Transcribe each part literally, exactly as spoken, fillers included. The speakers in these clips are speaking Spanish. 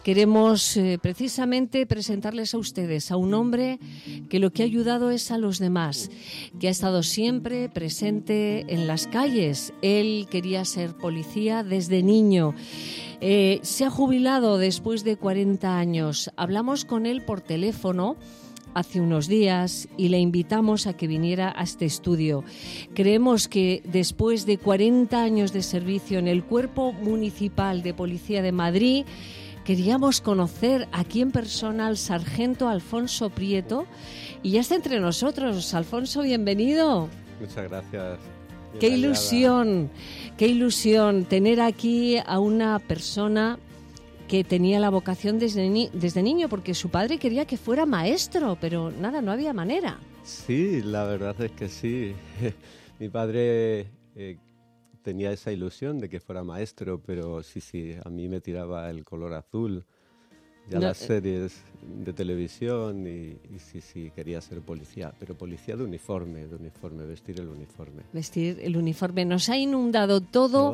Queremos eh, precisamente presentarles a ustedes a un hombre que lo que ha ayudado es a los demás, que ha estado siempre presente en las calles. Él quería ser policía desde niño. Eh, se ha jubilado después de cuarenta años. Hablamos con él por teléfono hace unos días y le invitamos a que viniera a este estudio. Creemos que después de cuarenta años de servicio en el Cuerpo Municipal de Policía de Madrid, queríamos conocer aquí en persona al sargento Alfonso Prieto y ya está entre nosotros. Alfonso, bienvenido. Muchas gracias. Qué ilusión, qué ilusión tener aquí a una persona que tenía la vocación desde, ni- desde niño, porque su padre quería que fuera maestro, pero nada, no había manera. Sí, la verdad es que sí. Mi padre eh, tenía esa ilusión de que fuera maestro, pero sí, sí, a mí me tiraba el color azul. Ya No, las series de televisión y, y sí, sí, quería ser policía, pero policía de uniforme, de uniforme, vestir el uniforme. Vestir el uniforme. Nos ha inundado todo Oh.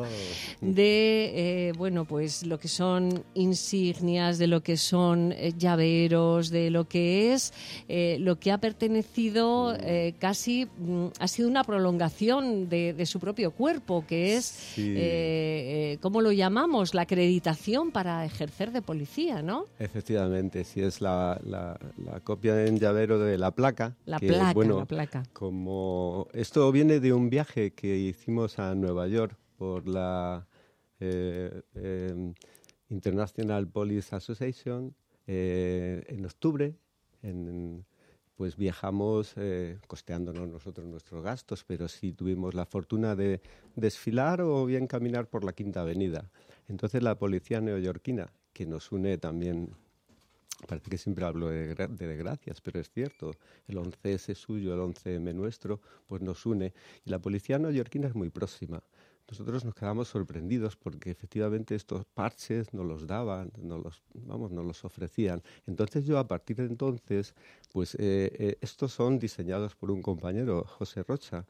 de, eh, bueno, pues lo que son insignias, de lo que son eh, llaveros, de lo que es, eh, lo que ha pertenecido eh, casi, mm, ha sido una prolongación de, de su propio cuerpo, que es, Sí. eh, eh, ¿cómo lo llamamos? La acreditación para ejercer de policía, ¿no? Efectivamente, sí, es la, la, la copia en llavero de la placa. La que, placa, bueno, la placa. Como esto viene de un viaje que hicimos a Nueva York por la eh, eh, International Police Association eh, en octubre, en, pues viajamos eh, costeándonos nosotros nuestros gastos, pero sí tuvimos la fortuna de desfilar o bien caminar por la Quinta Avenida. Entonces la policía neoyorquina, que nos une también, parece que siempre hablo de, gra- de desgracias, pero es cierto, el once ese suyo, el once eme nuestro, pues nos une. Y la policía neoyorquina es muy próxima. Nosotros nos quedamos sorprendidos porque efectivamente estos parches nos los daban, nos los, vamos, nos los ofrecían. Entonces yo a partir de entonces, pues eh, eh, estos son diseñados por un compañero, José Rocha,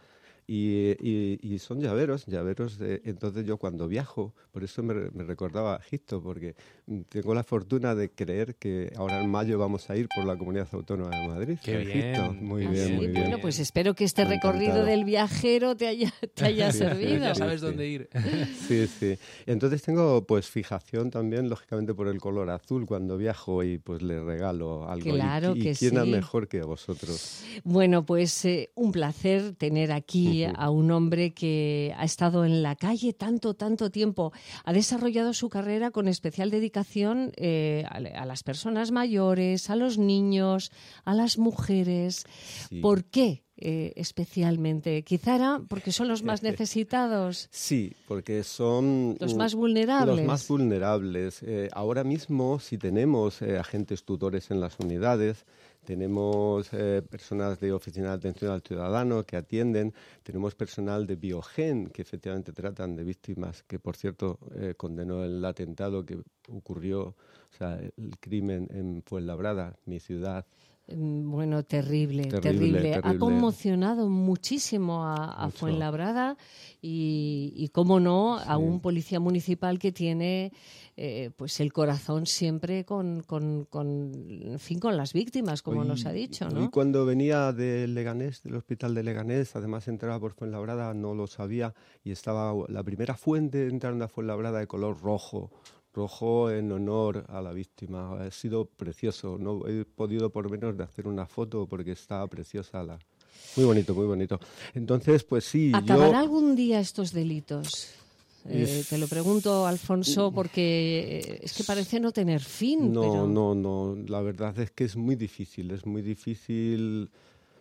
y, y, y son llaveros, llaveros de... Entonces yo cuando viajo, por eso me, me recordaba a Egipto, porque mm, tengo la fortuna de creer que ahora en mayo vamos a ir por la Comunidad Autónoma de Madrid. Qué a Egipto. bien. Muy Ah, bien, sí, muy bien. bueno, pues espero que este Me ha recorrido encantado. del viajero te haya, te haya Sí, servido. Ya sí, sabes sí. dónde ir. Sí, sí. Entonces tengo pues fijación también, lógicamente, por el color azul cuando viajo y pues le regalo algo. Claro y, y que quién sí. mejor que vosotros. Bueno, pues eh, un placer tener aquí Ujú. a un hombre que ha estado en la calle tanto, tanto tiempo. Ha desarrollado su carrera con especial dedicación eh, a, a las personas mayores, a los niños, a las mujeres. Sí. ¿Por qué eh, especialmente? Quizá era porque son los más necesitados. Sí, porque son Los mm, más vulnerables. Los más vulnerables. Eh, ahora mismo, si tenemos eh, agentes tutores en las unidades, tenemos eh, personas de oficina de atención al ciudadano que atienden, tenemos personal de Biogen que efectivamente tratan de víctimas, que por cierto eh, condenó el atentado que ocurrió, o sea, el crimen en Fuenlabrada, mi ciudad. Bueno, terrible, terrible, Terrible, Ha terrible. conmocionado muchísimo a, a Mucho. Fuenlabrada y, y, cómo no, a Sí. un policía municipal que tiene eh, pues el corazón siempre con, con, con, en fin, con las víctimas, como Hoy- nos ha dicho, ¿no? Hoy cuando venía de Leganés, del hospital de Leganés, además entraba por Fuenlabrada, no lo sabía, y estaba la primera fuente entrando a Fuenlabrada de color rojo, rojo en honor a la víctima. Ha sido precioso, no he podido por menos de hacer una foto porque estaba preciosa la... Muy bonito, muy bonito. Entonces, pues sí, ¿Acabará yo... algún día estos delitos? Eh, Es- te lo pregunto, Alfonso, porque eh, es que parece no tener fin. No, pero... no, no. La verdad es que es muy difícil, es muy difícil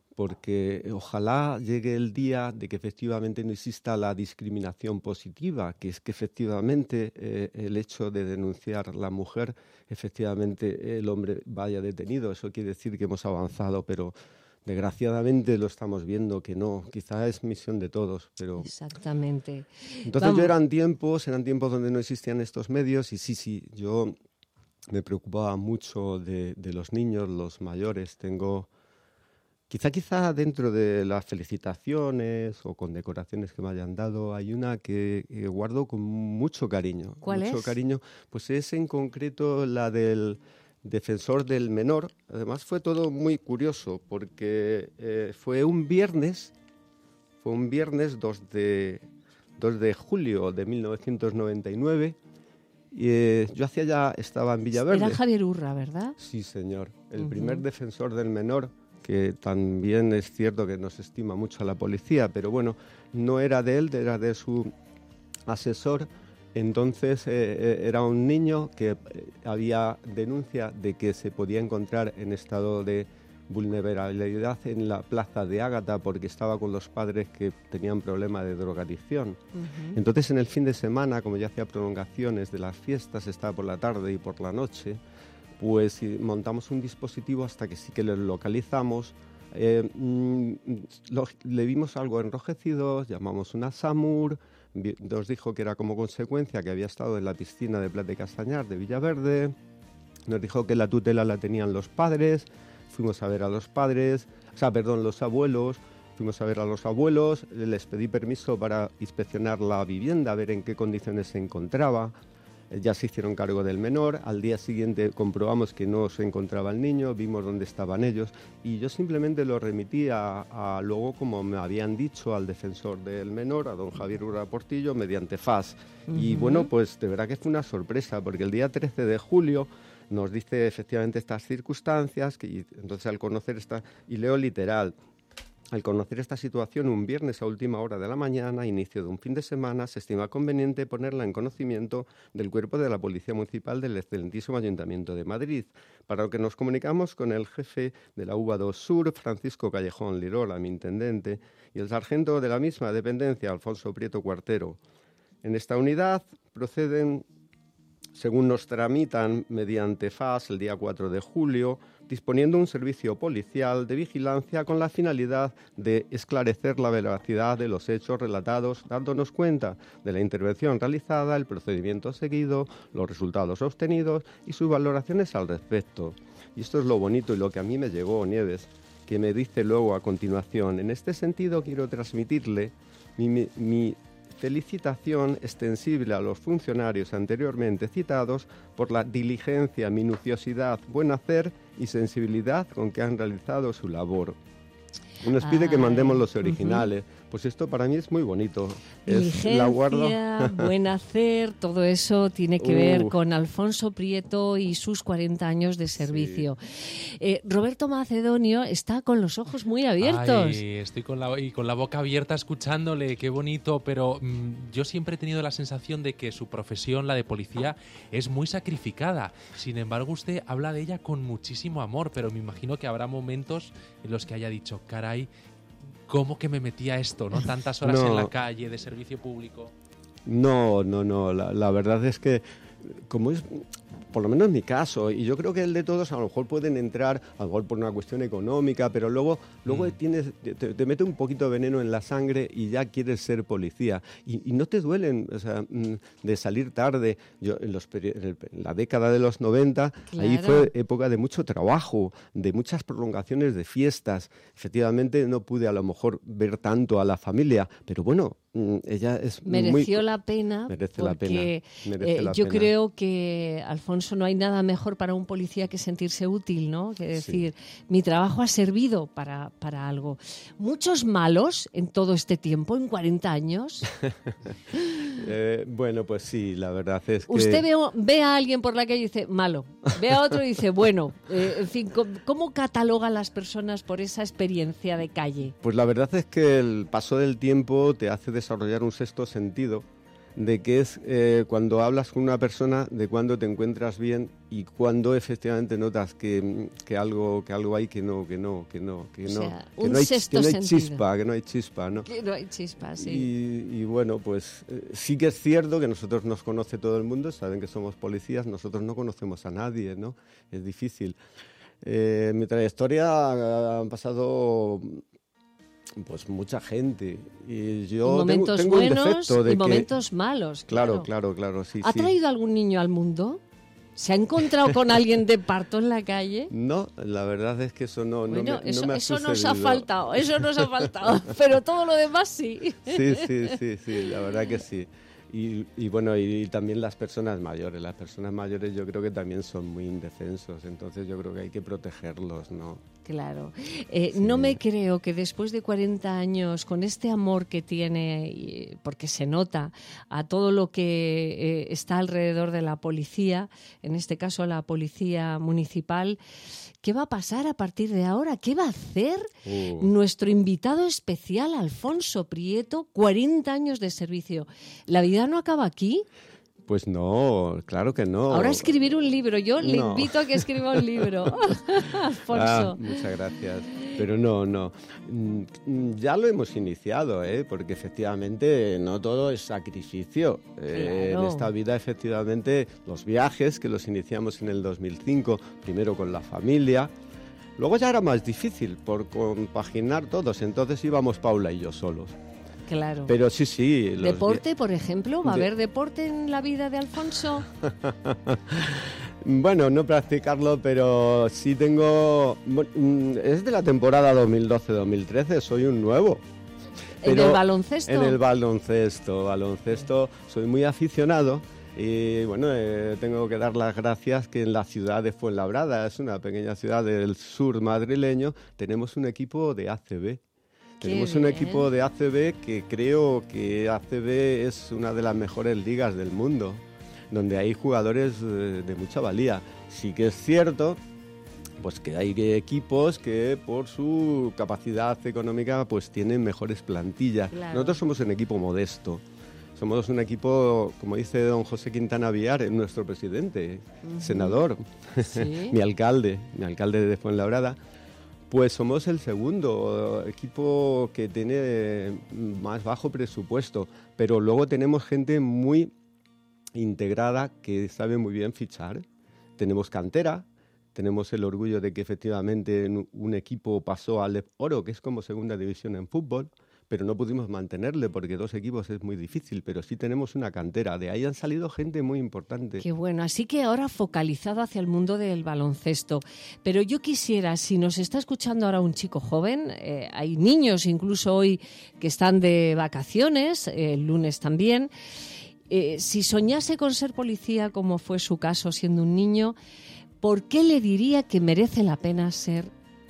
porque ojalá llegue el día de que efectivamente no exista la discriminación positiva, que es que efectivamente eh, el hecho de denunciar a la mujer, efectivamente el hombre vaya detenido. Eso quiere decir que hemos avanzado, pero desgraciadamente lo estamos viendo que no. Quizá es misión de todos, pero... Exactamente. Entonces Vamos. yo eran tiempos, eran tiempos donde no existían estos medios y sí, sí, yo me preocupaba mucho de, de los niños, los mayores. Tengo Quizá, quizá dentro de las felicitaciones o condecoraciones que me hayan dado, hay una que, que guardo con mucho cariño. ¿Cuál mucho es? cariño, pues es en concreto la del defensor del menor. Además fue todo muy curioso porque eh, fue un viernes, fue un viernes dos de julio de mil novecientos noventa y nueve. Y, eh, yo hacía ya, estaba en Villaverde. Era Javier Urra, ¿verdad? Sí, señor. El Uh-huh. primer defensor del menor, que también es cierto que nos estima mucho a la policía, pero bueno, no era de él, era de su asesor. Entonces eh, era un niño que eh, había denuncia de que se podía encontrar en estado de vulnerabilidad en la plaza de Ágata porque estaba con los padres que tenían problema de drogadicción. Uh-huh. Entonces en el fin de semana, como ya hacía prolongaciones de las fiestas, estaba por la tarde y por la noche, pues montamos un dispositivo hasta que sí que lo localizamos. Eh, mm, lo, le vimos algo enrojecido, llamamos una SAMUR, nos dijo que era como consecuencia que había estado en la piscina de Plat de Castañar de Villaverde, nos dijo que la tutela la tenían los padres, fuimos a ver a los padres, o sea, perdón, los abuelos, fuimos a ver a los abuelos, les pedí permiso para inspeccionar la vivienda, a ver en qué condiciones se encontraba. Ya se hicieron cargo del menor, al día siguiente comprobamos que no se encontraba el niño, vimos dónde estaban ellos y yo simplemente lo remití a, a luego, como me habían dicho, al defensor del menor, a don Javier Urra Portillo, mediante F A S. Uh-huh. Y bueno, pues de verdad que fue una sorpresa, porque el día trece de julio nos dice efectivamente estas circunstancias, que, y entonces al conocer esta, y leo literal, al conocer esta situación, un viernes a última hora de la mañana, inicio de un fin de semana, se estima conveniente ponerla en conocimiento del cuerpo de la Policía Municipal del excelentísimo Ayuntamiento de Madrid, para lo que nos comunicamos con el jefe de la U A dos Sur, Francisco Callejón Lirola, mi intendente, y el sargento de la misma dependencia, Alfonso Prieto Cuartero. En esta unidad proceden, según nos tramitan mediante F A S el día cuatro de julio, disponiendo un servicio policial de vigilancia con la finalidad de esclarecer la veracidad de los hechos relatados, dándonos cuenta de la intervención realizada, el procedimiento seguido, los resultados obtenidos y sus valoraciones al respecto. Y esto es lo bonito y lo que a mí me llegó, Nieves, que me dice luego a continuación. En este sentido quiero transmitirle mi, mi, mi felicitación extensible a los funcionarios anteriormente citados por la diligencia, minuciosidad, buen hacer y sensibilidad con que han realizado su labor. Nos pide Ay, que mandemos los originales. Uh-huh. Pues esto para mí es muy bonito. Diligencia, es, la guardo. buen hacer, todo eso tiene que uh. ver con Alfonso Prieto y sus cuarenta años de servicio. Sí. Eh, Roberto Macedonio está con los ojos muy abiertos. Ay, estoy con la, y con la boca abierta escuchándole, qué bonito, pero mmm, yo siempre he tenido la sensación de que su profesión, la de policía, es muy sacrificada. Sin embargo, usted habla de ella con muchísimo amor, pero me imagino que habrá momentos en los que haya dicho, caray, ¿cómo que me metí a esto, no? Tantas horas no. en la calle, de servicio público. No, no, no. La, la verdad es que, como es, por lo menos en mi caso, y yo creo que el de todos, a lo mejor pueden entrar, a lo mejor por una cuestión económica, pero luego, luego mm. tienes, te, te mete un poquito de veneno en la sangre y ya quieres ser policía. Y, y no te duelen, o sea, de salir tarde. Yo en, los, en la década de los noventa, claro. ahí fue época de mucho trabajo, de muchas prolongaciones de fiestas. Efectivamente no pude a lo mejor ver tanto a la familia, pero bueno, ella es mereció muy, la pena merece porque la pena, merece eh, la yo pena. creo que, Alfonso, no hay nada mejor para un policía que sentirse útil, ¿no? Que decir, sí. mi trabajo ha servido para, para algo. Muchos malos en todo este tiempo, en cuarenta años. eh, bueno, pues sí, la verdad es que... Usted ve, ve a alguien por la calle y dice, malo. Ve a otro y dice, bueno. Eh, en fin, ¿cómo, ¿cómo cataloga a las personas por esa experiencia de calle? Pues la verdad es que el paso del tiempo te hace desarrollar un sexto sentido de que es eh, cuando hablas con una persona de cuando te encuentras bien y cuando efectivamente notas que, que algo que algo hay que no que no que no que no, o sea, que, no hay, que no hay sentido. chispa que no hay chispa no que no hay chispa sí y, y bueno pues eh, sí que es cierto que nosotros nos conoce todo el mundo, saben que somos policías, nosotros no conocemos a nadie, no es difícil. Eh, en mi trayectoria han pasado pues mucha gente y yo y momentos tengo, tengo buenos un defecto de y que... momentos malos. Claro, claro, claro, claro, sí. ¿Ha sí. traído algún niño al mundo? ¿Se ha encontrado con alguien de parto en la calle? No, la verdad es que eso no, bueno, no me, eso, no me ha eso sucedido. nos ha faltado, eso nos ha faltado, pero todo lo demás sí. Sí, sí, sí, sí, la verdad que sí. Y, y bueno, y, y también las personas mayores. Las personas mayores yo creo que también son muy indefensos, entonces yo creo que hay que protegerlos, ¿no? Claro. Eh, Sí. No me creo que después de cuarenta años, con este amor que tiene, y- porque se nota a todo lo que eh, está alrededor de la policía, en este caso la policía municipal, ¿qué va a pasar a partir de ahora? ¿Qué va a hacer Uh. nuestro invitado especial, Alfonso Prieto? cuarenta años de servicio. ¿La vida no acaba aquí? Pues no, claro que no. Ahora escribir un libro. Yo le No. invito a que escriba un libro. Ah, Alfonso. muchas gracias. Pero no, no. Mm, Ya lo hemos iniciado, ¿eh? Porque efectivamente no todo es sacrificio. Eh, Claro. en esta vida, efectivamente, los viajes que los iniciamos en el dos mil cinco, primero con la familia. Luego ya era más difícil por compaginar todos. Entonces íbamos Paula y yo solos. Claro. Pero sí, sí. los ¿Deporte, por ejemplo? ¿Va a De- haber deporte en la vida de Alfonso? Bueno, no practicarlo, pero sí tengo... bueno, mm, es de la temporada dos mil doce dos mil trece, soy un nuevo. ¿En Pero el baloncesto? En el baloncesto, baloncesto, soy muy aficionado y bueno, eh, tengo que dar las gracias que en la ciudad de Fuenlabrada, es una pequeña ciudad del sur madrileño, tenemos un equipo de A C B. Qué Tenemos un bien. equipo de A C B que creo que A C B es una de las mejores ligas del mundo, donde hay jugadores eh, de mucha valía. Sí que es cierto pues que hay equipos que por su capacidad económica pues tienen mejores plantillas. Claro. Nosotros somos un equipo modesto. Somos un equipo, como dice don José Quintana Villar, nuestro presidente, Ujú. senador, Sí. mi alcalde, mi alcalde de Fuenlabrada. Pues somos el segundo equipo que tiene más bajo presupuesto, pero luego tenemos gente muy integrada que sabe muy bien fichar. Tenemos cantera, tenemos el orgullo de que efectivamente un equipo pasó al Oro, que es como segunda división en fútbol, pero no pudimos mantenerle porque dos equipos es muy difícil, pero sí tenemos una cantera. De ahí han salido gente muy importante. Qué bueno. Así que ahora focalizado hacia el mundo del baloncesto. Pero yo quisiera, si nos está escuchando ahora un chico joven, eh, hay niños incluso hoy que están de vacaciones, eh, el lunes también, eh, si soñase con ser policía, como fue su caso siendo un niño, ¿por qué le diría que merece la pena ser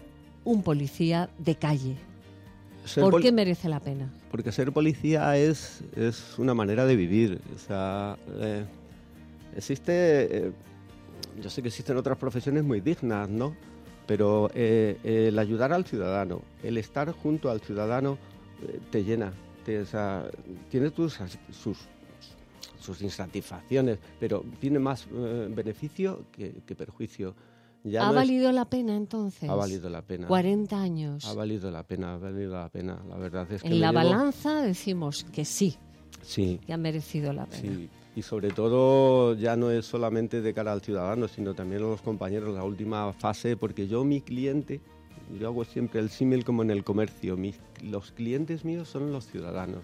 un policía de calle? Ser ¿Por pol- qué merece la pena? Porque ser policía es, es una manera de vivir. O sea, eh, existe, eh, yo sé que existen otras profesiones muy dignas, ¿no? Pero eh, el ayudar al ciudadano, el estar junto al ciudadano, eh, te llena. Te, o sea, tiene tus, sus, sus insatisfacciones, pero tiene más eh, beneficio que, que perjuicio. Ya ¿Ha no es- valido la pena entonces? ha valido la pena. cuarenta años. Ha valido la pena, ha valido la pena. La verdad es que En me la llevo- balanza decimos que sí, Sí, que ha merecido la pena. sí. Y sobre todo ya no es solamente de cara al ciudadano, sino también a los compañeros, la última fase, porque yo, mi cliente, yo hago siempre el símil como en el comercio, mis, los clientes míos son los ciudadanos.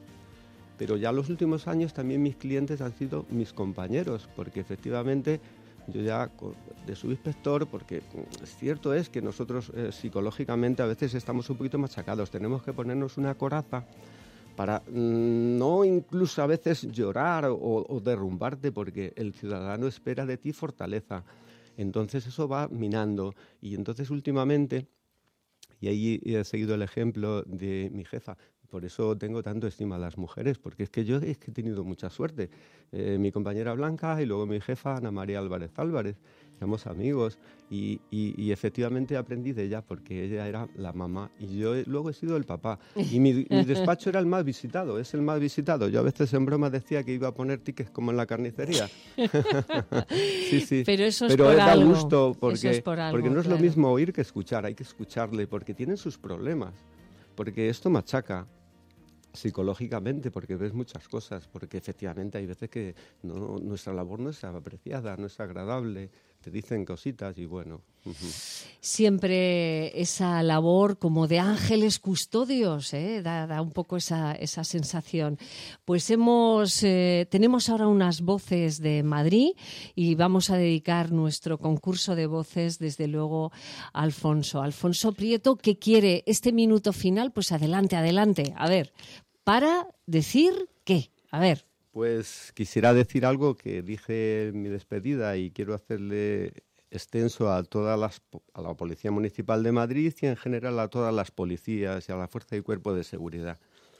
Pero ya los últimos años también mis clientes han sido mis compañeros, porque efectivamente yo ya co- de subinspector, porque mm, cierto es que nosotros eh, psicológicamente a veces estamos un poquito machacados, tenemos que ponernos una coraza para mm, no incluso a veces llorar o, o derrumbarte, porque el ciudadano espera de ti fortaleza. Entonces eso va minando. Y entonces últimamente, y ahí he seguido el ejemplo de mi jefa, por eso tengo tanto estima a las mujeres, porque es que yo es que he tenido mucha suerte. Eh, mi compañera Blanca y luego mi jefa Ana María Álvarez Álvarez, éramos amigos y, y, y efectivamente aprendí de ella porque ella era la mamá y yo he- luego he sido el papá. Y mi, mi despacho era el más visitado, es el más visitado. Yo a veces en broma decía que iba a poner tickets como en la carnicería. Sí, sí. Pero eso es Pero por da algo. gusto Eso porque, es por algo, porque no es lo claro. mismo oír que escuchar, hay que escucharle porque tienen sus problemas, porque esto machaca psicológicamente, porque ves muchas cosas, porque efectivamente hay veces que no, nuestra labor no es apreciada, no es agradable, te dicen cositas y bueno. Uh-huh. Siempre esa labor como de ángeles custodios, ¿eh? da, da un poco esa, esa sensación. Pues hemos eh, tenemos ahora unas voces de Madrid y vamos a dedicar nuestro concurso de voces, desde luego, a Alfonso. Alfonso Prieto, que quiere este minuto final, pues adelante, adelante. A ver, para decir qué. A ver. Pues quisiera decir algo que dije en mi despedida y quiero hacerle extenso a todas las a la Policía Municipal de Madrid y en general a todas las policías y a la Fuerza y Cuerpo de Seguridad.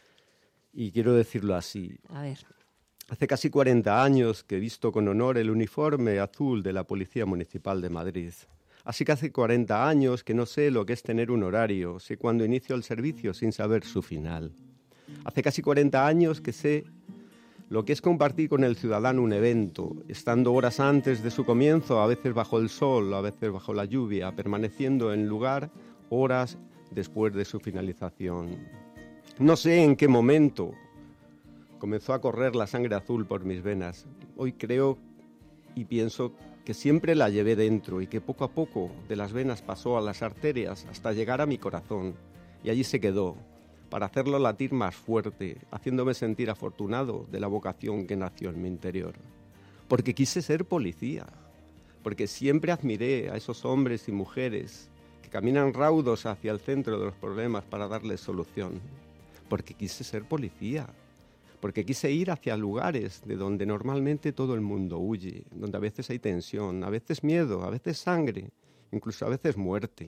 Y quiero decirlo así. A ver. Hace casi cuarenta años que he visto con honor el uniforme azul de la Policía Municipal de Madrid. Así que hace cuarenta años que no sé lo que es tener un horario, sé cuándo inicio el servicio sin saber su final. Hace casi cuarenta años que sé lo que es compartir con el ciudadano un evento, estando horas antes de su comienzo, a veces bajo el sol, a veces bajo la lluvia, permaneciendo en lugar horas después de su finalización. No sé en qué momento comenzó a correr la sangre azul por mis venas. Hoy creo y pienso que siempre la llevé dentro y que poco a poco de las venas pasó a las arterias hasta llegar a mi corazón y allí se quedó, para hacerlo latir más fuerte, haciéndome sentir afortunado de la vocación que nació en mi interior. Porque quise ser policía, porque siempre admiré a esos hombres y mujeres que caminan raudos hacia el centro de los problemas para darles solución. Porque quise ser policía, porque quise ir hacia lugares de donde normalmente todo el mundo huye, donde a veces hay tensión, a veces miedo, a veces sangre, incluso a veces muerte.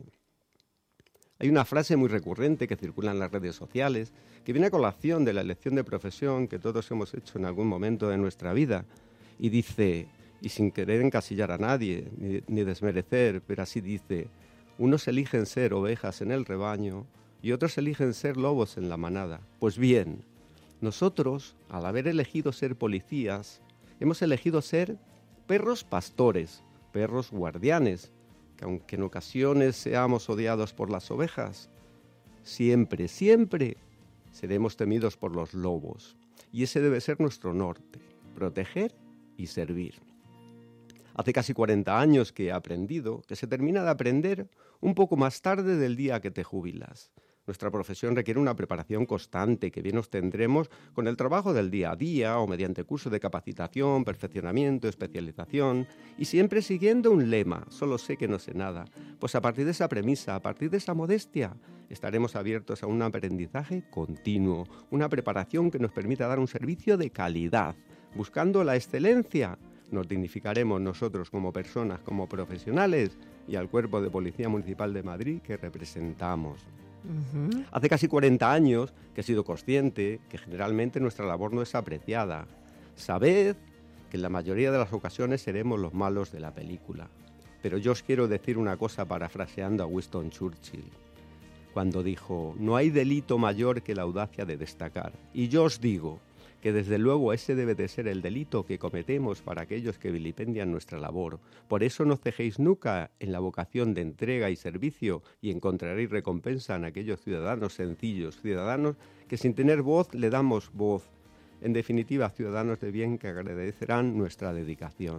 Hay una frase muy recurrente que circula en las redes sociales, que viene a colación de la elección de profesión que todos hemos hecho en algún momento de nuestra vida, y dice, y sin querer encasillar a nadie, ni, ni desmerecer, pero así dice, unos eligen ser ovejas en el rebaño y otros eligen ser lobos en la manada. Pues bien, nosotros, al haber elegido ser policías, hemos elegido ser perros pastores, perros guardianes, que aunque en ocasiones seamos odiados por las ovejas, siempre, siempre seremos temidos por los lobos. Y ese debe ser nuestro norte, proteger y servir. Hace casi cuarenta años que he aprendido que se termina de aprender un poco más tarde del día que te jubilas. Nuestra profesión requiere una preparación constante que bien obtendremos con el trabajo del día a día o mediante cursos de capacitación, perfeccionamiento, especialización y siempre siguiendo un lema, solo sé que no sé nada. Pues a partir de esa premisa, a partir de esa modestia, estaremos abiertos a un aprendizaje continuo, una preparación que nos permita dar un servicio de calidad. Buscando la excelencia, nos dignificaremos nosotros como personas, como profesionales y al Cuerpo de Policía Municipal de Madrid que representamos. Uh-huh. Hace casi cuarenta años que he sido consciente que generalmente nuestra labor no es apreciada. Sabed que en la mayoría de las ocasiones seremos los malos de la película. Pero yo os quiero decir una cosa parafraseando a Winston Churchill, cuando dijo, no hay delito mayor que la audacia de destacar. Y yo os digo que desde luego ese debe de ser el delito que cometemos para aquellos que vilipendian nuestra labor. Por eso no cejéis nunca en la vocación de entrega y servicio y encontraréis recompensa en aquellos ciudadanos sencillos, ciudadanos que sin tener voz le damos voz. En definitiva, ciudadanos de bien que agradecerán nuestra dedicación.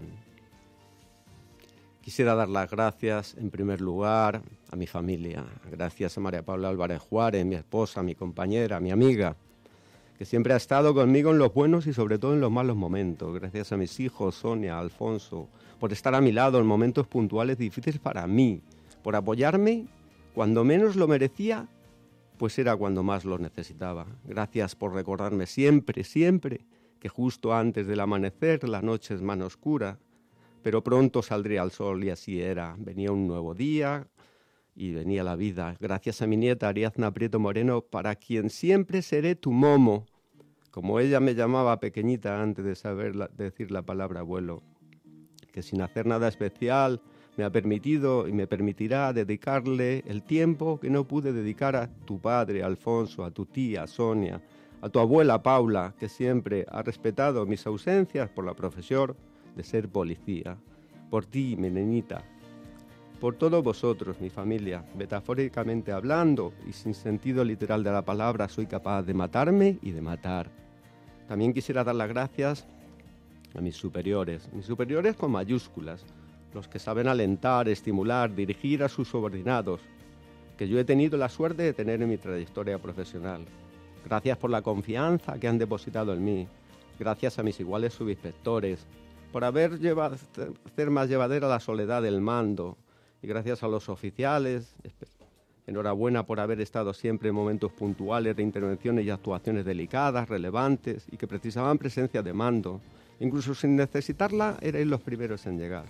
Quisiera dar las gracias, en primer lugar, a mi familia. Gracias a María Paula Álvarez Juárez, mi esposa, mi compañera, mi amiga, que siempre ha estado conmigo en los buenos y sobre todo en los malos momentos. Gracias a mis hijos, Sonia, Alfonso, por estar a mi lado en momentos puntuales difíciles para mí, por apoyarme cuando menos lo merecía, pues era cuando más lo necesitaba. Gracias por recordarme siempre, siempre, que justo antes del amanecer la noche es más oscura, pero pronto saldría el sol y así era. Venía un nuevo día y venía la vida. Gracias a mi nieta Ariadna Prieto Moreno, para quien siempre seré tu momo, como ella me llamaba pequeñita antes de saber la, decir la palabra abuelo, que sin hacer nada especial me ha permitido y me permitirá dedicarle el tiempo que no pude dedicar a tu padre Alfonso, a tu tía Sonia, a tu abuela Paula, que siempre ha respetado mis ausencias por la profesión de ser policía, por ti, mi nenita, por todos vosotros, mi familia. Metafóricamente hablando y sin sentido literal de la palabra, soy capaz de matarme y de matar. También quisiera dar las gracias a mis superiores, mis superiores con mayúsculas, los que saben alentar, estimular, dirigir a sus subordinados, que yo he tenido la suerte de tener en mi trayectoria profesional. Gracias por la confianza que han depositado en mí, gracias a mis iguales subinspectores, por haber llevado, hacer más llevadera la soledad del mando, y gracias a los oficiales. Enhorabuena por haber estado siempre en momentos puntuales de intervenciones y actuaciones delicadas, relevantes y que precisaban presencia de mando. Incluso sin necesitarla, erais los primeros en llegar.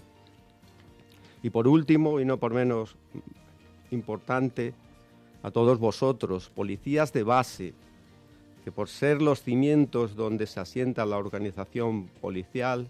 Y por último, y no por menos importante, a todos vosotros, policías de base, que por ser los cimientos donde se asienta la organización policial,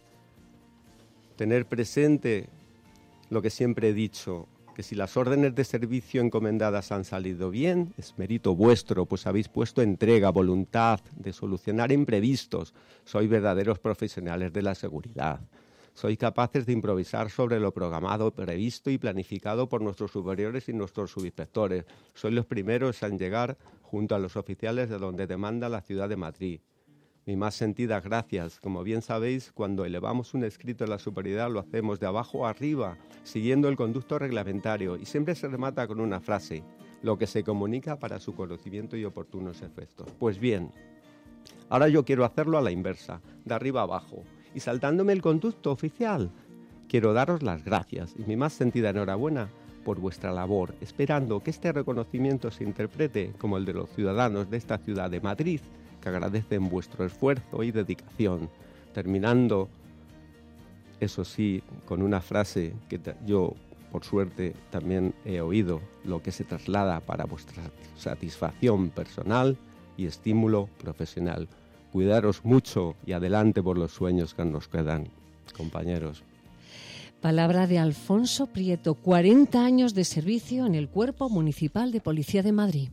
tener presente lo que siempre he dicho, que si las órdenes de servicio encomendadas han salido bien, es mérito vuestro, pues habéis puesto entrega, voluntad de solucionar imprevistos. Sois verdaderos profesionales de la seguridad. Sois capaces de improvisar sobre lo programado, previsto y planificado por nuestros superiores y nuestros subinspectores. Sois los primeros en llegar junto a los oficiales de donde demanda la ciudad de Madrid. Mi más sentidas gracias. Como bien sabéis, cuando elevamos un escrito en la superioridad lo hacemos de abajo a arriba, siguiendo el conducto reglamentario, y siempre se remata con una frase, lo que se comunica para su conocimiento y oportunos efectos. Pues bien, ahora yo quiero hacerlo a la inversa, de arriba a abajo, y saltándome el conducto oficial. Quiero daros las gracias y mi más sentida enhorabuena por vuestra labor, esperando que este reconocimiento se interprete como el de los ciudadanos de esta ciudad de Madrid, que agradecen vuestro esfuerzo y dedicación, terminando, eso sí, con una frase que yo, por suerte, también he oído, lo que se traslada para vuestra satisfacción personal y estímulo profesional. Cuidaros mucho y adelante por los sueños que nos quedan, compañeros. Palabra de Alfonso Prieto, cuarenta años de servicio en el Cuerpo Municipal de Policía de Madrid.